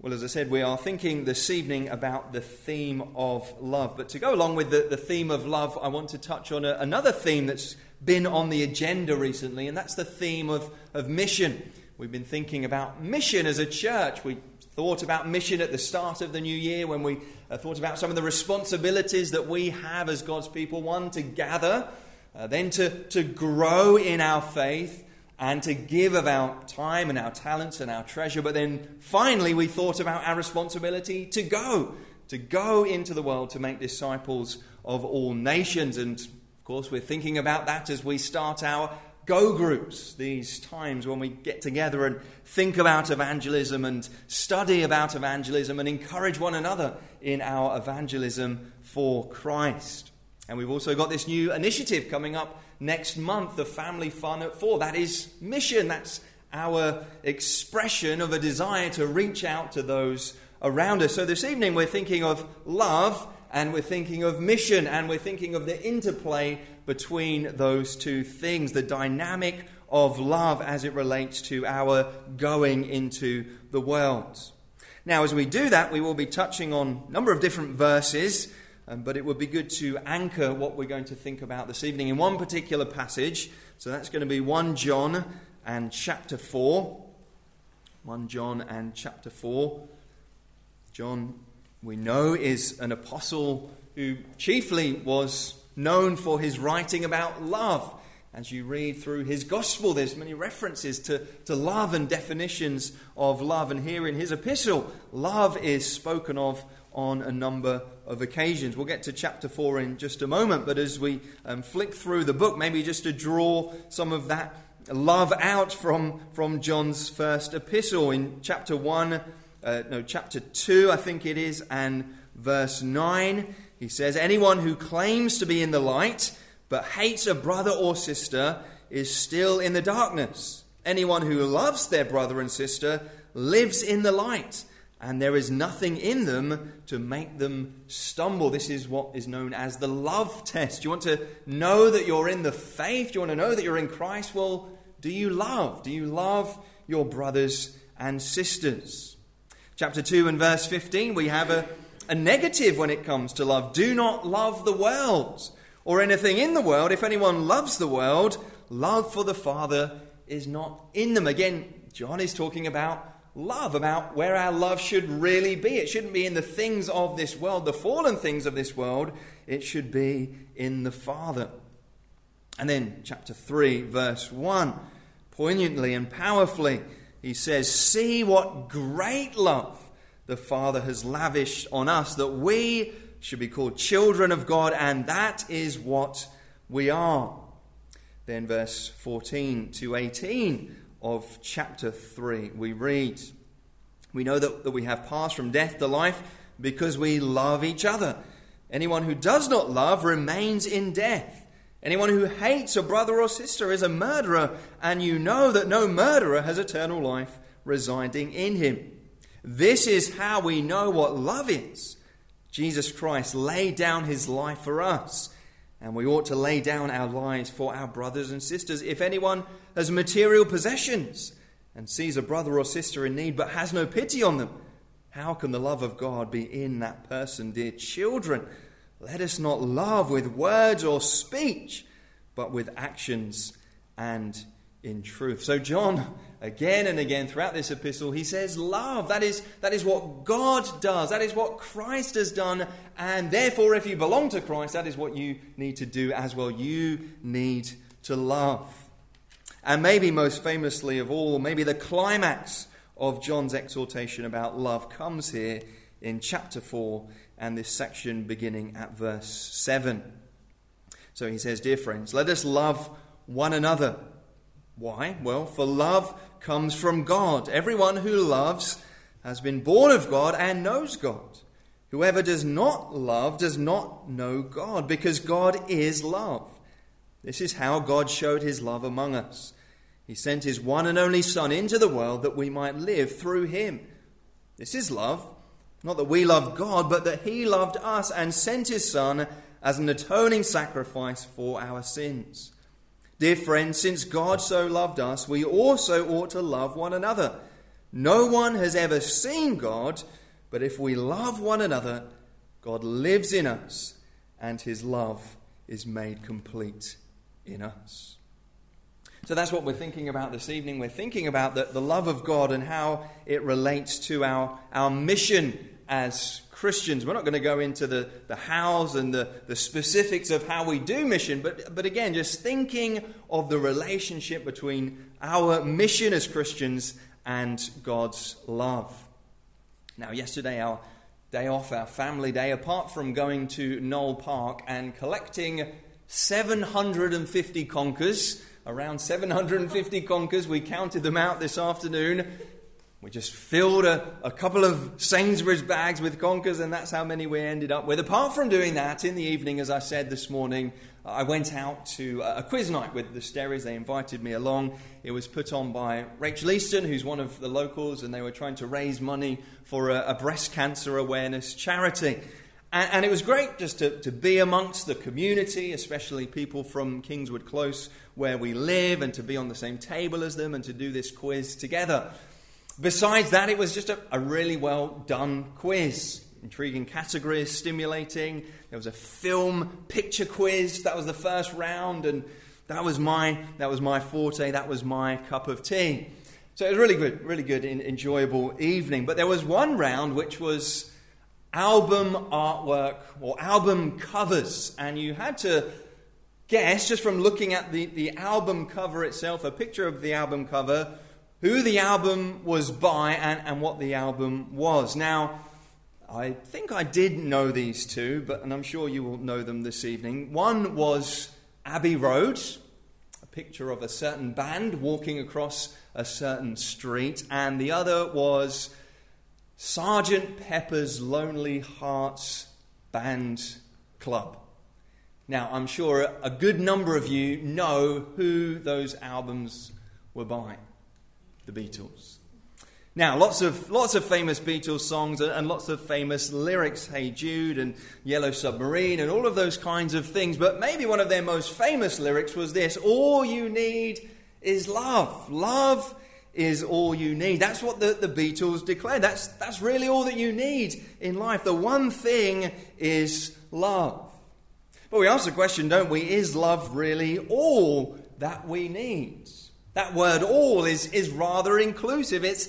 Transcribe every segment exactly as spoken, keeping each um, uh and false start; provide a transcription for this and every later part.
Well, as I said, we are thinking this evening about the theme of love. But to go along with the, the theme of love, I want to touch on a, another theme that's been on the agenda recently, and that's the theme of, of mission. We've been thinking about mission as a church. We thought about mission at the start of the new year when we uh, thought about some of the responsibilities that we have as God's people. One, to gather, uh, then to, to grow in our faith, and to give of our time and our talents and our treasure. But then finally we thought about our responsibility to go, to go into the world to make disciples of all nations. And of course we're thinking about that as we start our go groups, these times when we get together and think about evangelism and study about evangelism and encourage one another in our evangelism for Christ. And we've also got this new initiative coming up next month, the Family Fun at Four. That is mission. That's our expression of a desire to reach out to those around us. So this evening we're thinking of love, and we're thinking of mission, and we're thinking of the interplay between those two things, the dynamic of love as it relates to our going into the world. Now, as we do that, we will be touching on a number of different verses, Um, but it would be good to anchor what we're going to think about this evening in one particular passage. So that's going to be First John and chapter four. First John and chapter four. John, we know, is an apostle who chiefly was known for his writing about love. As you read through his gospel, there's many references to, to love and definitions of love. And here in his epistle, love is spoken of on a number of occasions. We'll get to chapter four in just a moment, but as we um, flick through the book, maybe just to draw some of that love out from, from John's first epistle. In chapter one, uh, no, chapter two, I think it is, and verse nine, he says, "Anyone who claims to be in the light but hates a brother or sister is still in the darkness. Anyone who loves their brother and sister lives in the light, and there is nothing in them to make them stumble." This is what is known as the love test. You want to know that you're in the faith? You want to know that you're in Christ? Well, do you love? Do you love your brothers and sisters? Chapter two and verse fifteen, we have a, a negative when it comes to love. "Do not love the world or anything in the world. If anyone loves the world, love for the Father is not in them." Again, John is talking about love, about where our love should really be. It shouldn't be in the things of this world, the fallen things of this world. It should be in the Father. And then chapter three, verse one, poignantly and powerfully, he says, "See what great love the Father has lavished on us, that we should be called children of God, and that is what we are." Then verse fourteen to eighteen of chapter three, we read, "We know that, that we have passed from death to life because we love each other. Anyone who does not love remains in death. Anyone who hates a brother or sister is a murderer, and you know that no murderer has eternal life residing in him. This is how we know what love is. Jesus Christ laid down his life for us, and we ought to lay down our lives for our brothers and sisters. If anyone has material possessions and sees a brother or sister in need but has no pity on them, how can the love of God be in that person? Dear children, let us not love with words or speech, but with actions and in truth." So John, again and again throughout this epistle, he says love. That is, that is what God does. That is what Christ has done. And therefore, if you belong to Christ, that is what you need to do as well. You need to love. And maybe most famously of all, maybe the climax of John's exhortation about love comes here in chapter four, and this section beginning at verse seven. So he says, "Dear friends, let us love one another." Why? Well, for love comes from God. Everyone who loves has been born of God and knows God. Whoever does not love does not know God, because God is love. This is how God showed his love among us. He sent his one and only Son into the world that we might live through him. This is love. Not that we loved God, but that he loved us and sent his Son as an atoning sacrifice for our sins. Dear friends, since God so loved us, we also ought to love one another. No one has ever seen God, but if we love one another, God lives in us, and his love is made complete in us. So that's what we're thinking about this evening. We're thinking about the, the love of God and how it relates to our, our mission as Christians. We're not going to go into the, the hows and the, the specifics of how we do mission, but, but again, just thinking of the relationship between our mission as Christians and God's love. Now, yesterday, our day off, our family day, apart from going to Knoll Park and collecting seven hundred fifty conkers, around seven hundred fifty conkers, we counted them out this afternoon. We just filled a, a couple of Sainsbury's bags with conkers, and that's how many we ended up with. Apart from doing that, in the evening, as I said this morning, I went out to a quiz night with the Sterries. They invited me along. It was put on by Rachel Easton, who's one of the locals, and they were trying to raise money for a, a breast cancer awareness charity. And, and it was great just to, to be amongst the community, especially people from Kingswood Close, where we live, and to be on the same table as them and to do this quiz together. Besides that, it was just a, a really well done quiz. Intriguing categories, stimulating. There was a film picture quiz. That was the first round, and that was my that was my forte. That was my cup of tea. So it was really good, really good, enjoyable evening. But there was one round which was album artwork or album covers, and you had to guess just from looking at the, the album cover itself, a picture of the album cover, who the album was by and, and what the album was. Now, I think I did know these two, but and I'm sure you will know them this evening. One was Abbey Road, a picture of a certain band walking across a certain street, and the other was Sergeant Pepper's Lonely Hearts Band Club. Now, I'm sure a good number of you know who those albums were by. The Beatles. Now, lots of lots of famous Beatles songs and, and lots of famous lyrics, Hey Jude and Yellow Submarine and all of those kinds of things. But maybe one of their most famous lyrics was this: all you need is love. Love is all you need. That's what the, the Beatles declared. That's, that's really all that you need in life. The one thing is love. But we ask the question, don't we, is love really all that we need? That word all is, is rather inclusive. It's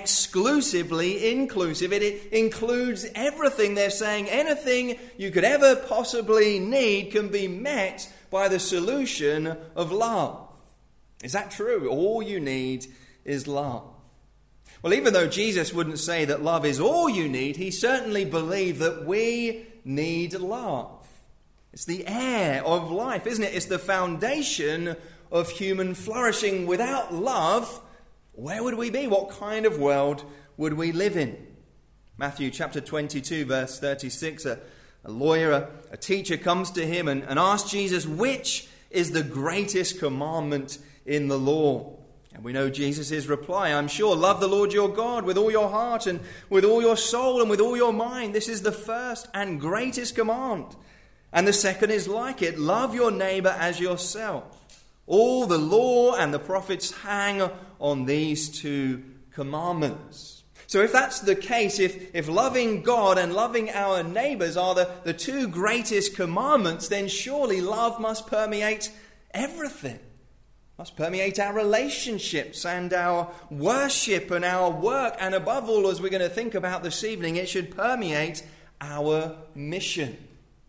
exclusively inclusive. It, it includes everything. They're saying anything you could ever possibly need can be met by the solution of love. Is that true? All you need is love. Well, even though Jesus wouldn't say that love is all you need, he certainly believed that we need love. It's the air of life, isn't it? It's the foundation of human flourishing. Without love, where would we be? What kind of world would we live in? Matthew chapter twenty-two, verse thirty-six, a, a lawyer, a, a teacher comes to him and, and asks Jesus, which is the greatest commandment in the law? And we know Jesus' reply, I'm sure, love the Lord your God with all your heart and with all your soul and with all your mind. This is the first and greatest command. And the second is like it, love your neighbor as yourself. All the law and the prophets hang on these two commandments. So if that's the case, if, if loving God and loving our neighbours are the, the two greatest commandments, then surely love must permeate everything. Must permeate our relationships and our worship and our work. And above all, as we're going to think about this evening, it should permeate our mission.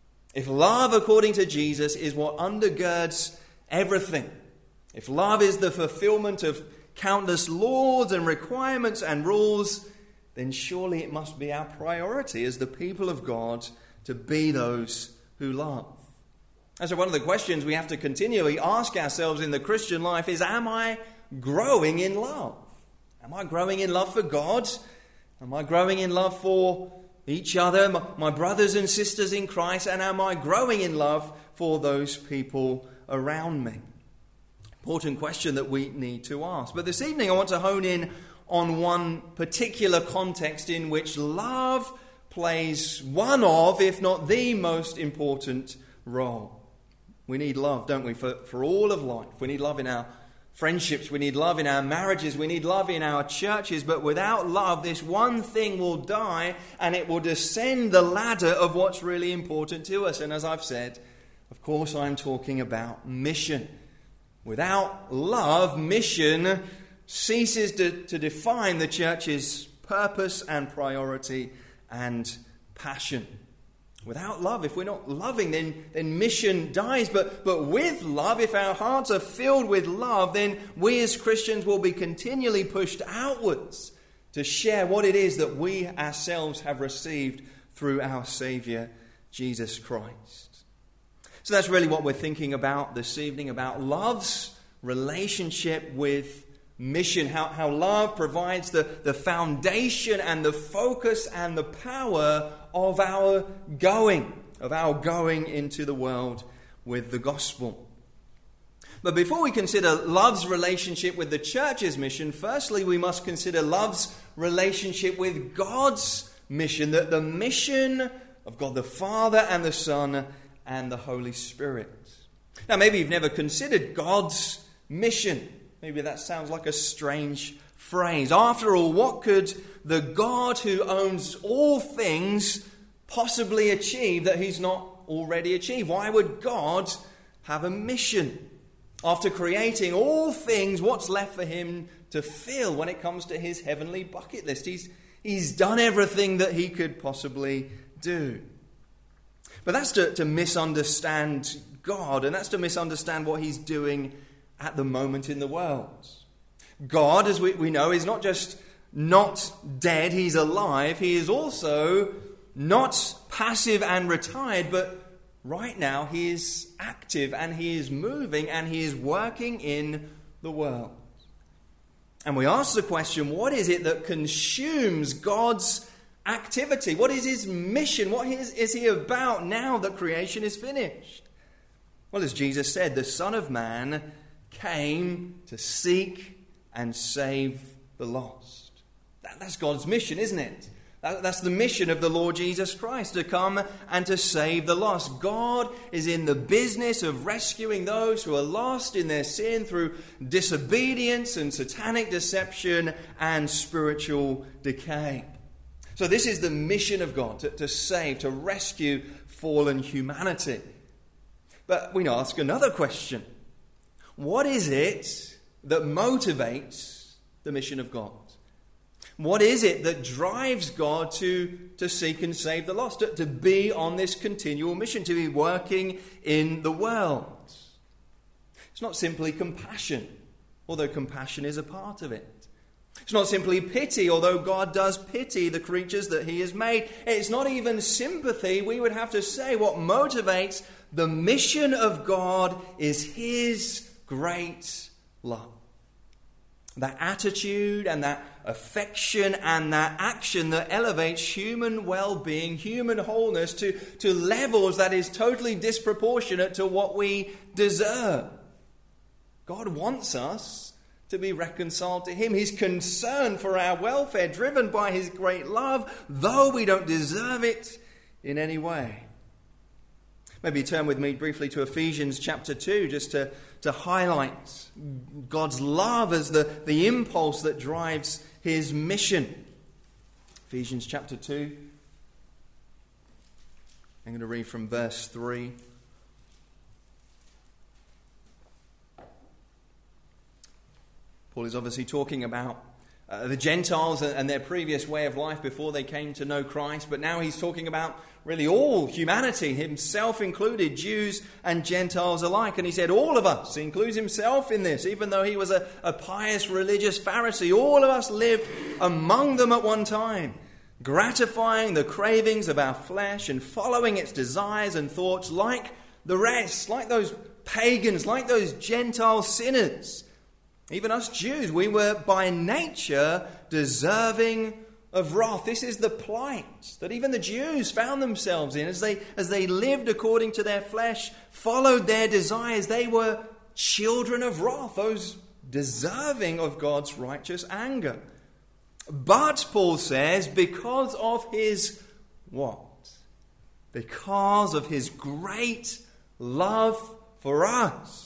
If love, according to Jesus, is what undergirds everything, if love is the fulfillment of countless laws and requirements and rules, then surely it must be our priority as the people of God to be those who love. And so one of the questions we have to continually ask ourselves in the Christian life is, am I growing in love? Am I growing in love for God? Am I growing in love for each other, my brothers and sisters in Christ? And am I growing in love for those people around me? Important question that we need to ask. But this evening I want to hone in on one particular context in which love plays one of, if not the most important role. We need love, don't we, for, for all of life. We need love in our friendships, we need love in our marriages, we need love in our churches, but without love, this one thing will die and it will descend the ladder of what's really important to us. And as I've said, of course, I'm talking about mission. Without love, mission ceases to, to define the church's purpose and priority and passion. Without love, if we're not loving, then, then mission dies. But, but with love, if our hearts are filled with love, then we as Christians will be continually pushed outwards to share what it is that we ourselves have received through our Saviour, Jesus Christ. So that's really what we're thinking about this evening, about love's relationship with mission, how, how love provides the, the foundation and the focus and the power of our going, of our going into the world with the gospel. But before we consider love's relationship with the church's mission, firstly we must consider love's relationship with God's mission, the, the mission of God the Father and the Son and the Holy Spirit. Now maybe you've never considered God's mission. Maybe that sounds like a strange phrase. After all, what could the God who owns all things possibly achieve that he's not already achieved? Why would God have a mission? After creating all things, what's left for him to fill when it comes to his heavenly bucket list? He's, he's done everything that he could possibly do. But that's to, to misunderstand God, and that's to misunderstand what he's doing at the moment in the world. God, as we, we know, is not just not dead, he's alive. He is also not passive and retired, but right now he is active and he is moving and he is working in the world. And we ask the question, what is it that consumes God's activity? What is his mission? What is, is he about now that creation is finished? Well, as Jesus said, the Son of Man came to seek and save the lost. That, that's God's mission, isn't it? That, that's the mission of the Lord Jesus Christ, to come and to save the lost. God is in the business of rescuing those who are lost in their sin through disobedience and satanic deception and spiritual decay. So this is the mission of God, to, to save, to rescue fallen humanity. But we ask another question. What is it that motivates the mission of God? What is it that drives God to, to seek and save the lost, to, to be on this continual mission, to be working in the world? It's not simply compassion, although compassion is a part of it. It's not simply pity, although God does pity the creatures that he has made. It's not even sympathy. We would have to say what motivates the mission of God is his great love. That attitude and that affection and that action that elevates human well-being, human wholeness to, to levels that is totally disproportionate to what we deserve. God wants us to be reconciled to him. He's concerned for our welfare, driven by his great love, though we don't deserve it in any way. Maybe turn with me briefly to Ephesians chapter two, just to, to highlight God's love as the, the impulse that drives his mission. Ephesians chapter two. I'm going to read from verse three. Paul is obviously talking about uh, the Gentiles and their previous way of life before they came to know Christ, but now he's talking about really all humanity, himself included, Jews and Gentiles alike. And he said all of us, he includes himself in this, even though he was a, a pious religious Pharisee, all of us lived among them at one time, gratifying the cravings of our flesh and following its desires and thoughts like the rest, like those pagans, like those Gentile sinners. Even us Jews, we were by nature deserving of wrath. This is the plight that even the Jews found themselves in as they, as they lived according to their flesh, followed their desires. They were children of wrath, those deserving of God's righteous anger. But, Paul says, because of his what? Because of his great love for us,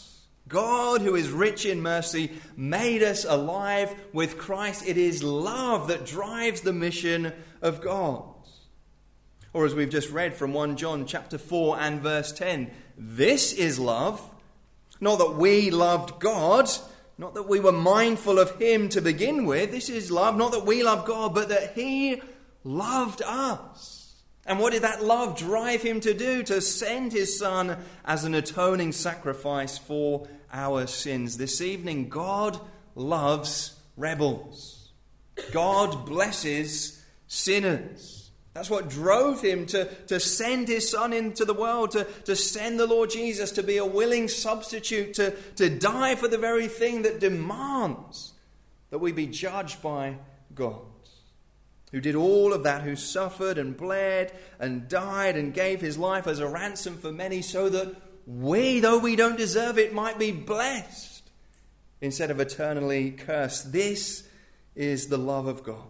God, who is rich in mercy, made us alive with Christ. It is love that drives the mission of God. Or as we've just read from First John chapter four and verse ten, this is love, not that we loved God, not that we were mindful of him to begin with. This is love, not that we love God, but that he loved us. And what did that love drive him to do? To send his Son as an atoning sacrifice for our sins. This evening, God loves rebels. God blesses sinners. That's what drove him to, to send his Son into the world, to, to send the Lord Jesus to be a willing substitute, to, to die for the very thing that demands that we be judged by God. Who did all of that, who suffered and bled and died and gave his life as a ransom for many, so that we, though we don't deserve it, might be blessed instead of eternally cursed. This is the love of God.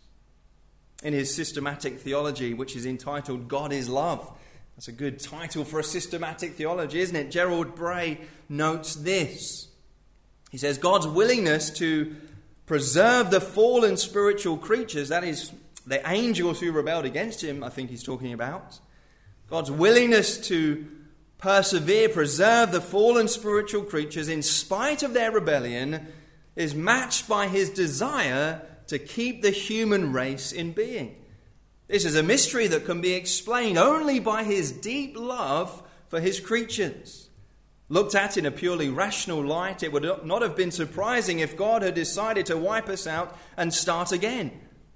In his systematic theology, which is entitled God is Love. That's a good title for a systematic theology, isn't it? Gerald Bray notes this. He says, God's willingness to preserve the fallen spiritual creatures, that is, the angels who rebelled against him, I think he's talking about. God's willingness to persevere, preserve the fallen spiritual creatures in spite of their rebellion is matched by his desire to keep the human race in being. This is a mystery that can be explained only by his deep love for his creatures. Looked at in a purely rational light, it would not have been surprising if God had decided to wipe us out and start again.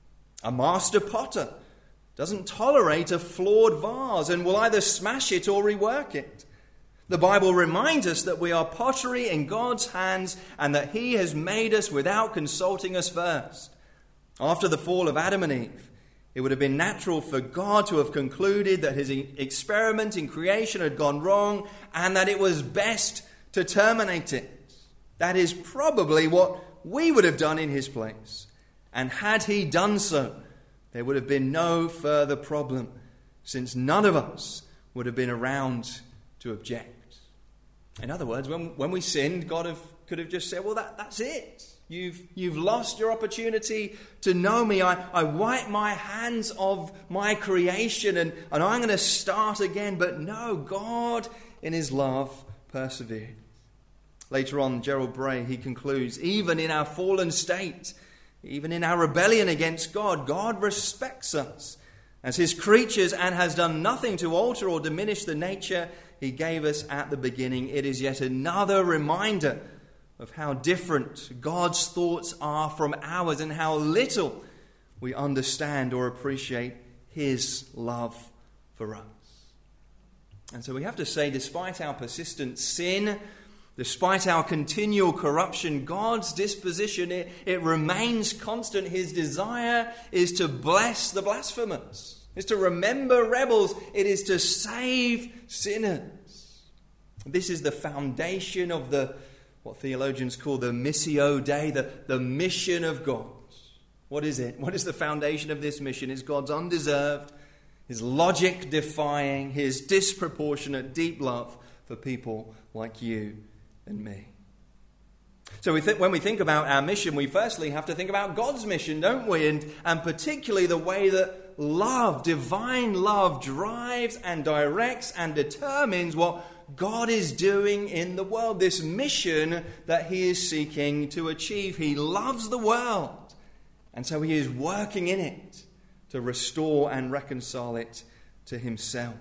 A master potter doesn't tolerate a flawed vase and will either smash it or rework it. The Bible reminds us that we are pottery in God's hands and that he has made us without consulting us first. After the fall of Adam and Eve, it would have been natural for God to have concluded that his experiment in creation had gone wrong and that it was best to terminate it. That is probably what we would have done in his place. And had he done so, there would have been no further problem, since none of us would have been around to object. In other words, when, when we sinned, God have, could have just said, well, that, that's it. You've, you've lost your opportunity to know me. I, I wipe my hands of my creation and, and I'm going to start again. But no, God in his love persevered. Later on, Gerald Bray, he concludes, even in our fallen state, even in our rebellion against God, God respects us as his creatures and has done nothing to alter or diminish the nature he gave us at the beginning. It is yet another reminder of how different God's thoughts are from ours and how little we understand or appreciate his love for us. And so we have to say, despite our persistent sin, despite our continual corruption, God's disposition, it, it remains constant. His desire is to bless the blasphemous, is to remember rebels, it is to save sinners. This is the foundation of the what theologians call the Missio Dei, the, the mission of God. What is it? What is the foundation of this mission? It's God's undeserved, his logic-defying, his disproportionate deep love for people like you and me. So we th- when we think about our mission, we firstly have to think about God's mission, don't we? And, and particularly the way that love, divine love, drives and directs and determines what God is doing in the world, this mission that he is seeking to achieve. He loves the world, and so he is working in it to restore and reconcile it to himself.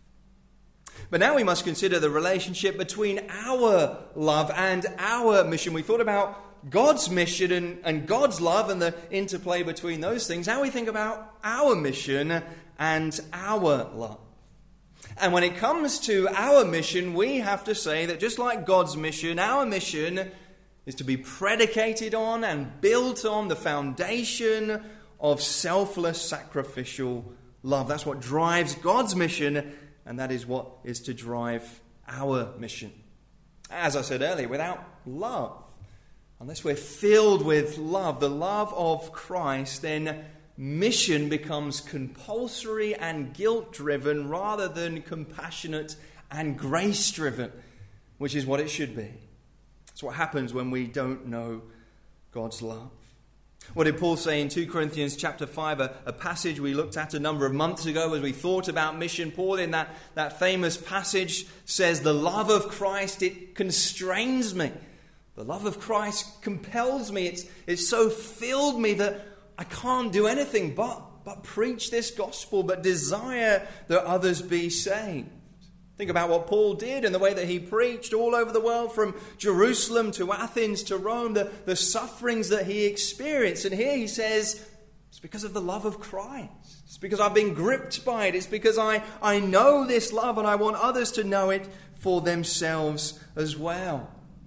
But now we must consider the relationship between our love and our mission. We thought about God's mission and, and God's love and the interplay between those things. Now we think about our mission and our love. And when it comes to our mission, we have to say that just like God's mission, our mission is to be predicated on and built on the foundation of selfless sacrificial love. That's what drives God's mission, and that is what is to drive our mission. As I said earlier, without love, unless we're filled with love, the love of Christ, then mission becomes compulsory and guilt-driven rather than compassionate and grace-driven, which is what it should be. That's what happens when we don't know God's love. What did Paul say in Second Corinthians chapter five, a, a passage we looked at a number of months ago as we thought about mission? Paul, in that, that famous passage, says, the love of Christ, it constrains me. The love of Christ compels me. It's, it's so filled me that I can't do anything but, but preach this gospel, but desire that others be saved. Think about what Paul did and the way that he preached all over the world, from Jerusalem to Athens to Rome, the, the sufferings that he experienced. And here he says, it's because of the love of Christ. It's because I've been gripped by it. It's because I, I know this love and I want others to know it for themselves as well.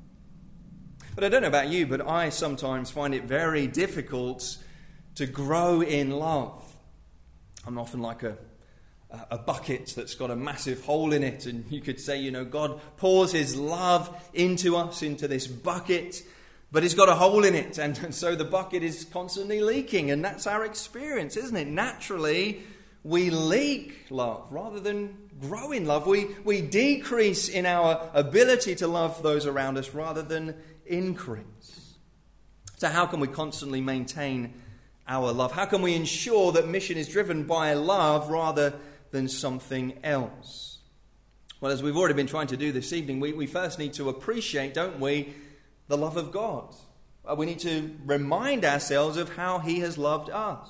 But I don't know about you, but I sometimes find it very difficult to grow in love. I'm often like a a bucket that's got a massive hole in it, and you could say, you know, God pours his love into us, into this bucket, but it's got a hole in it, and, and so the bucket is constantly leaking, and that's our experience, isn't it? Naturally, we leak love rather than grow in love. We, we decrease in our ability to love those around us rather than increase. So how can we constantly maintain our love? How can we ensure that mission is driven by love rather than something else? Well, as we've already been trying to do this evening, we, we first need to appreciate, don't we, the love of God. Uh, we need to remind ourselves of how he has loved us.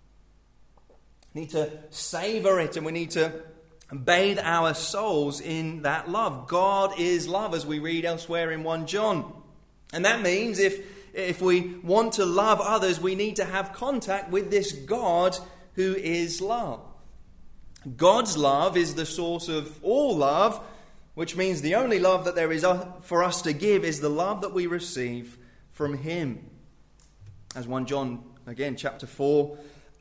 We need to savour it, and we need to bathe our souls in that love. God is love, as we read elsewhere in First John. And that means if, if we want to love others, we need to have contact with this God who is love. God's love is the source of all love, which means the only love that there is for us to give is the love that we receive from him. As First John, again, chapter four,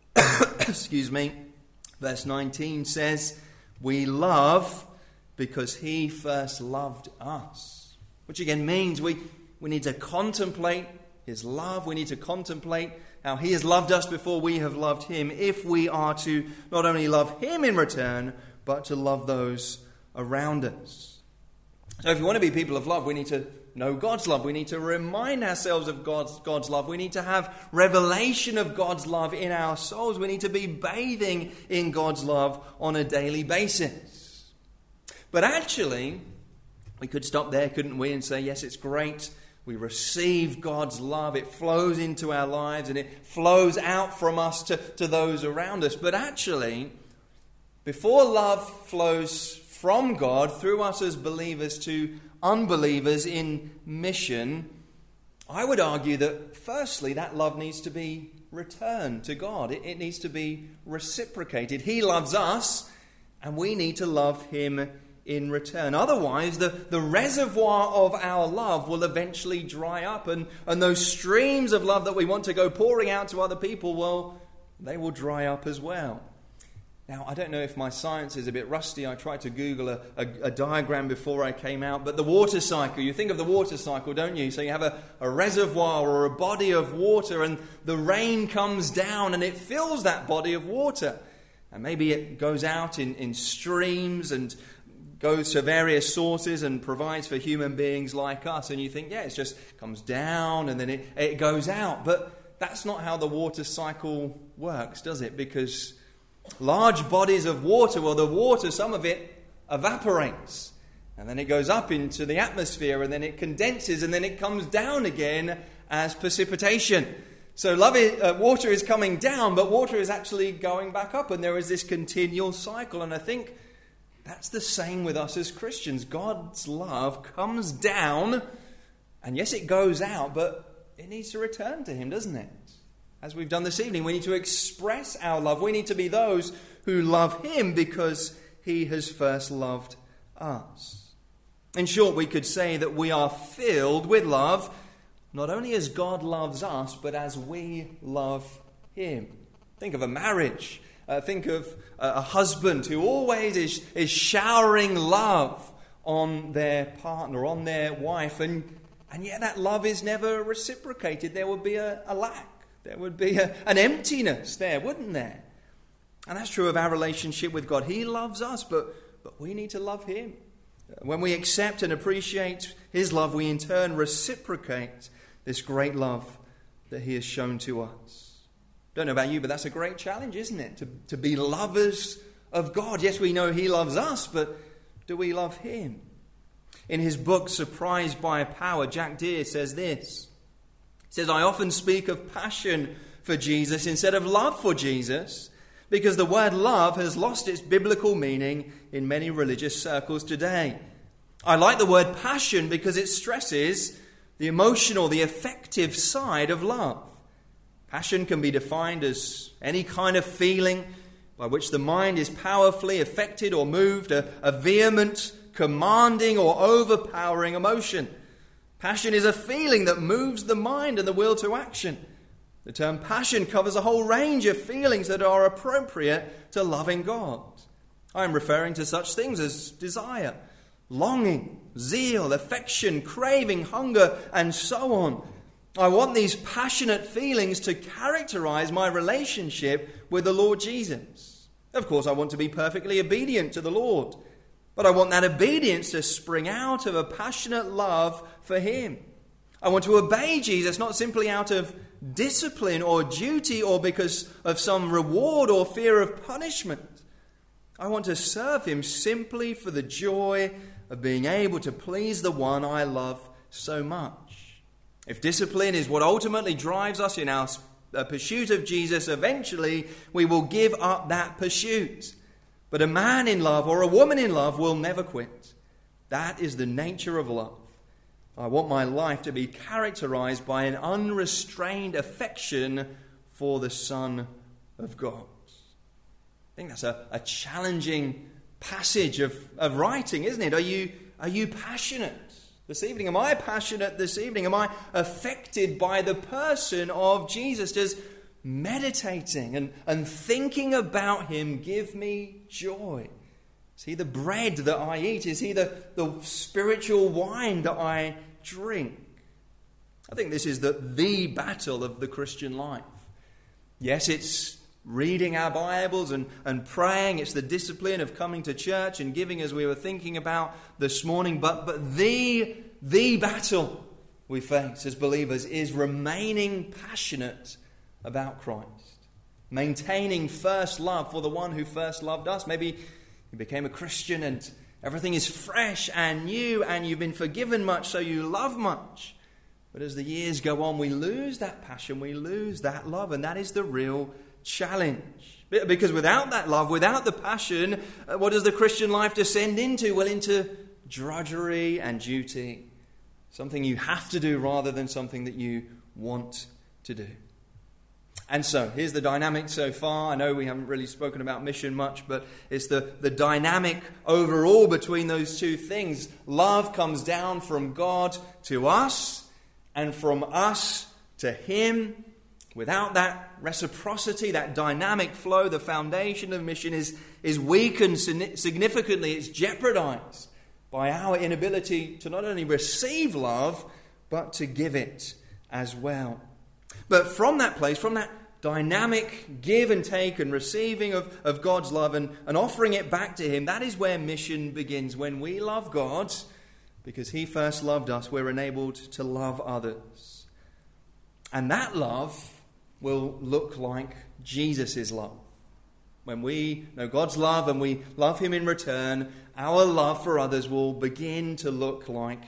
excuse me, verse nineteen says, we love because he first loved us. Which again means we, we need to contemplate his love. We need to contemplate how he has loved us before we have loved him, if we are to not only love him in return, but to love those around us. So if we want to be people of love, we need to know God's love. We need to remind ourselves of God's, God's love. We need to have revelation of God's love in our souls. We need to be bathing in God's love on a daily basis. But actually, we could stop there, couldn't we, and say, yes, it's great. We receive God's love. It flows into our lives and it flows out from us to, to those around us. But actually, before love flows from God through us as believers to unbelievers in mission, I would argue that firstly, that love needs to be returned to God. It, it needs to be reciprocated. He loves us and we need to love him in return. Otherwise, the, the reservoir of our love will eventually dry up, and, and those streams of love that we want to go pouring out to other people, well, they will dry up as well. Now, I don't know if my science is a bit rusty. I tried to Google a, a, a diagram before I came out, but the water cycle, you think of the water cycle, don't you? So you have a, a reservoir or a body of water, and the rain comes down and it fills that body of water. And maybe it goes out in, in streams and goes to various sources and provides for human beings like us. And you think, yeah, it just comes down and then it, it goes out. But that's not how the water cycle works, does it? Because large bodies of water, well, the water, some of it evaporates. And then it goes up into the atmosphere and then it condenses and then it comes down again as precipitation. So love is, uh, water is coming down, but water is actually going back up. And there is this continual cycle. And I think that's the same with us as Christians. God's love comes down, and yes, it goes out, but it needs to return to him, doesn't it? As we've done this evening, we need to express our love. We need to be those who love him because he has first loved us. In short, we could say that we are filled with love, not only as God loves us, but as we love him. Think of a marriage. Uh, think of uh, a husband who always is, is showering love on their partner, on their wife, and, and yet that love is never reciprocated. There would be a, a lack. There would be a, an emptiness there, wouldn't there? And that's true of our relationship with God. He loves us, but, but we need to love him. When we accept and appreciate his love, we in turn reciprocate this great love that he has shown to us. Don't know about you, but that's a great challenge, isn't it? To, to be lovers of God. Yes, we know he loves us, but do we love him? In his book, Surprised by Power, Jack Deere says this. He says, I often speak of passion for Jesus instead of love for Jesus, because the word love has lost its biblical meaning in many religious circles today. I like the word passion because it stresses the emotional, the affective side of love. Passion can be defined as any kind of feeling by which the mind is powerfully affected or moved, a, a vehement, commanding or overpowering emotion. Passion is a feeling that moves the mind and the will to action. The term passion covers a whole range of feelings that are appropriate to loving God. I am referring to such things as desire, longing, zeal, affection, craving, hunger, and so on. I want these passionate feelings to characterize my relationship with the Lord Jesus. Of course, I want to be perfectly obedient to the Lord, but I want that obedience to spring out of a passionate love for him. I want to obey Jesus not simply out of discipline or duty or because of some reward or fear of punishment. I want to serve him simply for the joy of being able to please the one I love so much. If discipline is what ultimately drives us in our pursuit of Jesus, eventually we will give up that pursuit. But a man in love or a woman in love will never quit. That is the nature of love. I want my life to be characterized by an unrestrained affection for the Son of God. I think that's a, a challenging passage of, of writing, isn't it? Are you, are you passionate this evening? Am I passionate this evening? Am I affected by the person of Jesus? Does meditating and, and thinking about him give me joy? Is he the bread that I eat? Is he the, the spiritual wine that I drink? I think this is the, the battle of the Christian life. Yes, it's reading our Bibles and, and praying. It's the discipline of coming to church and giving, as we were thinking about this morning. But, but the, the battle we face as believers is remaining passionate about Christ. Maintaining first love for the one who first loved us. Maybe you became a Christian and everything is fresh and new and you've been forgiven much, so you love much. But as the years go on, we lose that passion, we lose that love, and that is the real challenge. Because without that love, without the passion, what does the Christian life descend into? Well, into drudgery and duty. Something you have to do rather than something that you want to do. And so, here's the dynamic so far. I know we haven't really spoken about mission much, but it's the, the dynamic overall between those two things. Love comes down from God to us, and from us to him. Without that reciprocity, that dynamic flow, the foundation of mission is, is weakened significantly. It's jeopardized by our inability to not only receive love, but to give it as well. But from that place, from that dynamic give and take and receiving of, of God's love and, and offering it back to him, that is where mission begins. When we love God, because he first loved us, we're enabled to love others. And that love will look like Jesus' love. When we know God's love and we love him in return, our love for others will begin to look like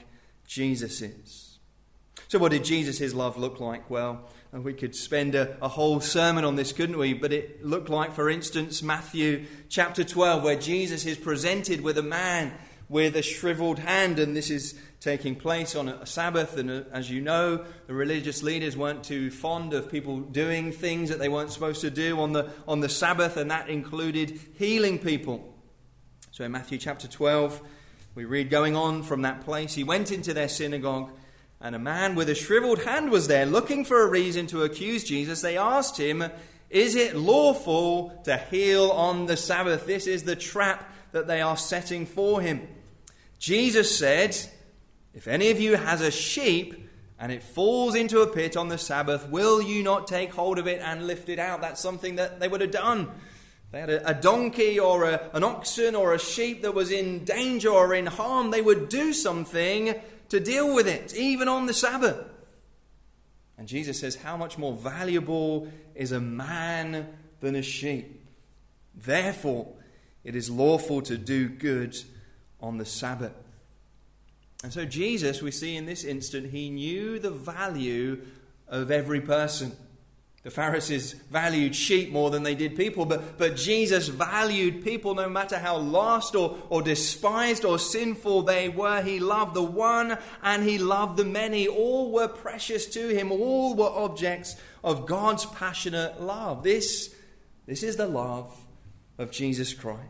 Jesus's. So what did Jesus' love look like? Well, we could spend a, a whole sermon on this, couldn't we? But it looked like, for instance, Matthew chapter twelve, where Jesus is presented with a man with a shriveled hand, and this is taking place on a Sabbath. And as you know, the religious leaders weren't too fond of people doing things that they weren't supposed to do on the on the Sabbath, and that included healing people. So in Matthew chapter twelve, we read, going on from that place, he went into their synagogue, and a man with a shriveled hand was there, looking for a reason to accuse Jesus. They asked him, is it lawful to heal on the Sabbath? This is the trap that they are setting for him. Jesus said, if any of you has a sheep and it falls into a pit on the Sabbath, will you not take hold of it and lift it out? That's something that they would have done. They had a, a donkey or a, an oxen or a sheep that was in danger or in harm. They would do something to deal with it, even on the Sabbath. And Jesus says, how much more valuable is a man than a sheep? Therefore, it is lawful to do good on the Sabbath. And so Jesus, we see in this instant, he knew the value of every person. The Pharisees valued sheep more than they did people, but, but Jesus valued people no matter how lost or, or despised or sinful they were. He loved the one and he loved the many. All were precious to him. All were objects of God's passionate love. This, this is the love of Jesus Christ.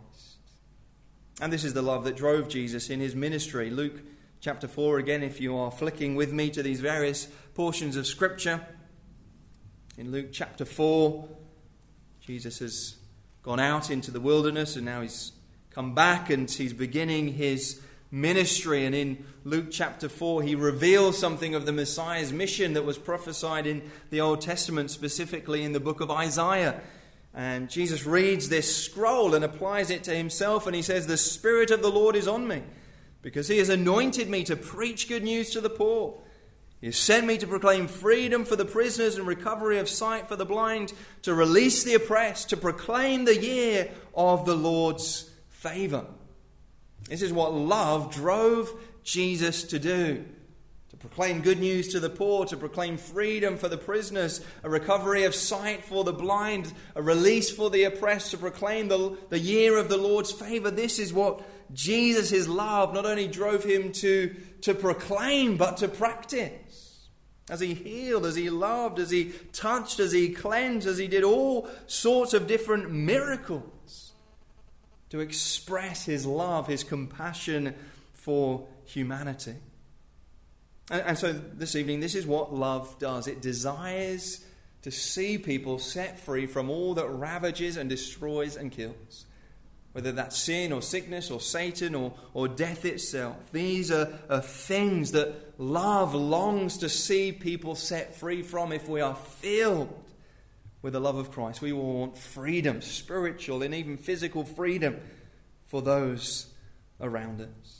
And this is the love that drove Jesus in his ministry. Luke chapter four, again, if you are flicking with me to these various portions of Scripture. In Luke chapter four, Jesus has gone out into the wilderness and now he's come back and he's beginning his ministry. And in Luke chapter four, he reveals something of the Messiah's mission that was prophesied in the Old Testament, specifically in the book of Isaiah. And Jesus reads this scroll and applies it to himself, and he says, "The Spirit of the Lord is on me, because he has anointed me to preach good news to the poor. He has sent me to proclaim freedom for the prisoners and recovery of sight for the blind, to release the oppressed, to proclaim the year of the Lord's favour." This is what love drove Jesus to do. To proclaim good news to the poor, to proclaim freedom for the prisoners, a recovery of sight for the blind, a release for the oppressed, to proclaim the, the year of the Lord's favour. This is what Jesus, his love, not only drove him to, to proclaim, but to practice. As he healed, as he loved, as he touched, as he cleansed, as he did all sorts of different miracles to express his love, his compassion for humanity. And, and so this evening, this is what love does. It desires to see people set free from all that ravages and destroys and kills. Whether that's sin or sickness or Satan or, or death itself. These are, are things that love longs to see people set free from. If we are filled with the love of Christ, we will want freedom, spiritual and even physical freedom for those around us.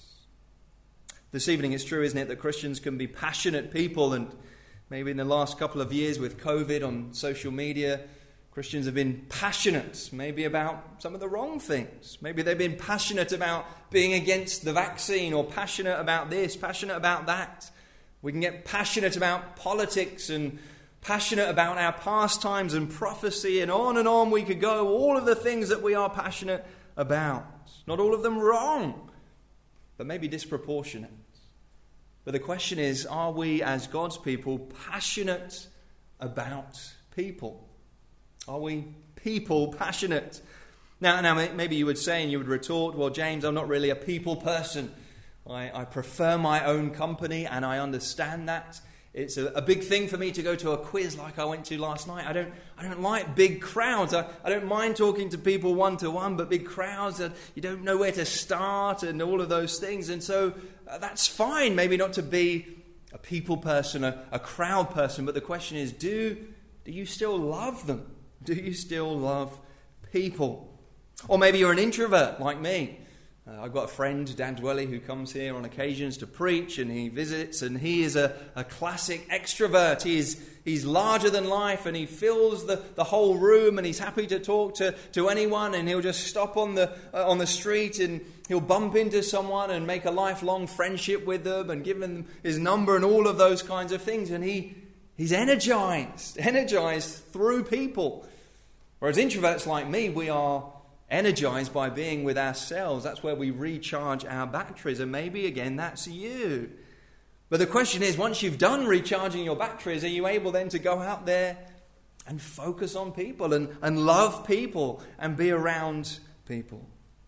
This evening it's true, isn't it, that Christians can be passionate people, and maybe in the last couple of years with COVID on social media, Christians have been passionate, maybe about some of the wrong things. Maybe they've been passionate about being against the vaccine, or passionate about this, passionate about that. We can get passionate about politics and passionate about our pastimes and prophecy, and on and on we could go. All of the things that we are passionate about. Not all of them wrong, but maybe disproportionate. But the question is, are we as God's people passionate about people? Are we people passionate? Now, now, maybe you would say and you would retort, well, James, I'm not really a people person. I, I prefer my own company, and I understand that. It's a, a big thing for me to go to a quiz like I went to last night. I don't I don't like big crowds. I, I don't mind talking to people one-to-one, but big crowds, uh, you don't know where to start and all of those things. And so uh, that's fine, maybe not to be a people person, a, a crowd person. But the question is, do, do you still love them? Do you still love people? Or maybe you're an introvert like me. Uh, I've got a friend, Dan Dwelly, who comes here on occasions to preach, and he visits, and he is a, a classic extrovert. He is, he's larger than life, and he fills the, the whole room, and he's happy to talk to, to anyone, and he'll just stop on the uh, on the street, and he'll bump into someone and make a lifelong friendship with them, and give them his number and all of those kinds of things. And he he's energized, energized through people. Whereas introverts like me, we are energized by being with ourselves. That's where we recharge our batteries, and maybe again that's you. But the question is, once you've done recharging your batteries, are you able then to go out there and focus on people and, and love people and be around people?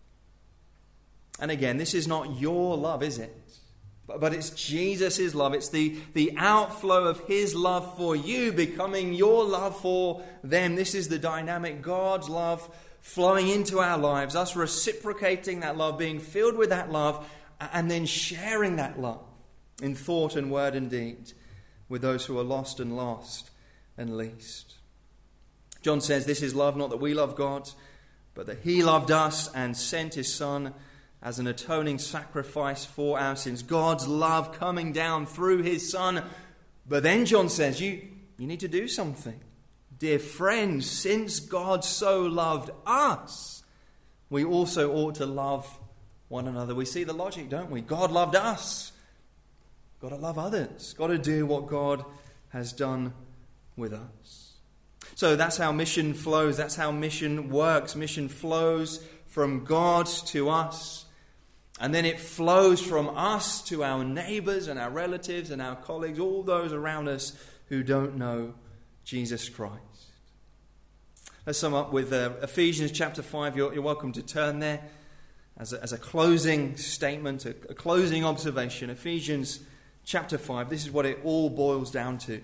And again, this is not your love, is it? But, but it's Jesus' love. It's the, the outflow of his love for you becoming your love for them. This is the dynamic, God's love flowing into our lives, us reciprocating that love, being filled with that love, and then sharing that love in thought and word and deed with those who are lost and lost and least. John says, this is love, not that we love God, but that he loved us and sent his Son as an atoning sacrifice for our sins. God's love coming down through his Son. But then John says, you, you need to do something. Dear friends, since God so loved us, we also ought to love one another. We see the logic, don't we? God loved us. Got to love others. Got to do what God has done with us. So that's how mission flows. That's how mission works. Mission flows from God to us. And then it flows from us to our neighbours and our relatives and our colleagues, all those around us who don't know Jesus Christ. Let's sum up with uh, Ephesians chapter five. You're, you're welcome to turn there as a, as a closing statement, a, a closing observation. Ephesians chapter five. This is what it all boils down to.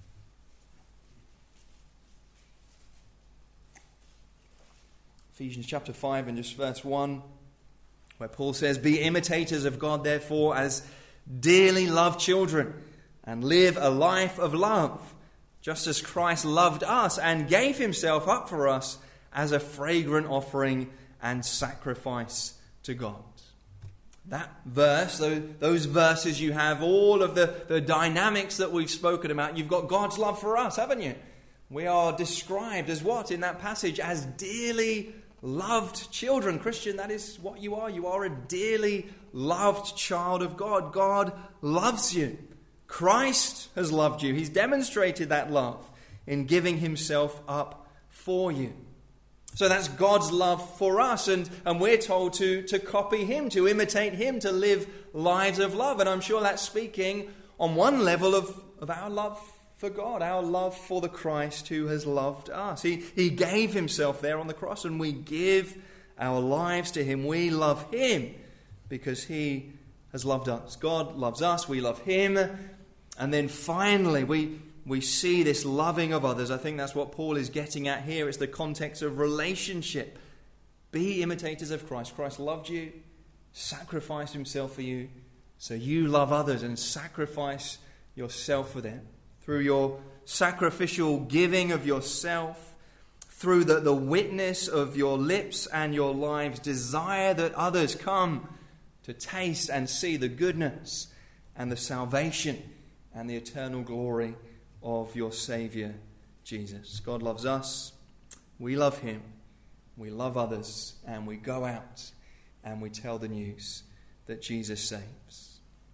Ephesians chapter five and just verse one, where Paul says, "Be imitators of God, therefore, as dearly loved children, and live a life of love, just as Christ loved us and gave himself up for us as a fragrant offering and sacrifice to God." That verse, those verses, you have all of the, the dynamics that we've spoken about. You've got God's love for us, haven't you? We are described as what in that passage? As dearly loved children. Christian, that is what you are. You are a dearly loved child of God. God loves you. Christ has loved you. He's demonstrated that love in giving himself up for you. So that's God's love for us, and, and we're told to, to copy him, to imitate him, to live lives of love. And I'm sure that's speaking on one level of, of our love for God, our love for the Christ who has loved us. He, he gave himself there on the cross, and we give our lives to him. We love him because he has loved us. God loves us, we love him. And then finally, we, we see this loving of others. I think that's what Paul is getting at here. It's the context of relationship. Be imitators of Christ. Christ loved you, sacrificed himself for you, so you love others and sacrifice yourself for them. Through your sacrificial giving of yourself, through the, the witness of your lips and your lives, desire that others come to taste and see the goodness and the salvation and the eternal glory of your Saviour, Jesus. God loves us, we love him, we love others, and we go out and we tell the news that Jesus saves.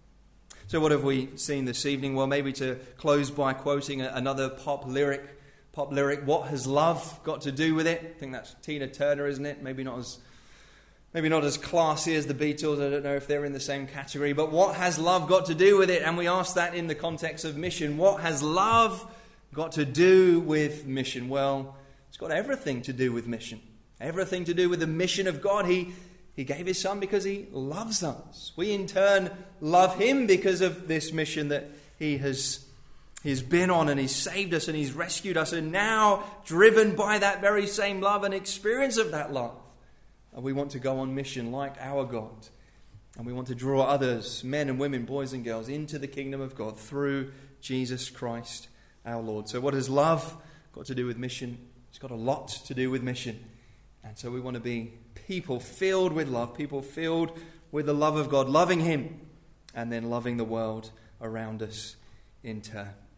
So what have we seen this evening? Well, maybe to close by quoting another pop lyric. Pop lyric, what has love got to do with it? I think that's Tina Turner, isn't it? Maybe not as maybe not as classy as the Beatles. I don't know if they're in the same category. But what has love got to do with it? And we ask that in the context of mission. What has love got to do with mission? Well, it's got everything to do with mission. Everything to do with the mission of God. He He gave his Son because he loves us. We in turn love him because of this mission that he has he's been on, and he's saved us and he's rescued us. And now, driven by that very same love and experience of that love, we want to go on mission like our God. And we want to draw others, men and women, boys and girls, into the kingdom of God through Jesus Christ our Lord. So what has love got to do with mission? It's got a lot to do with mission. And so we want to be people filled with love, people filled with the love of God, loving him, and then loving the world around us in turn.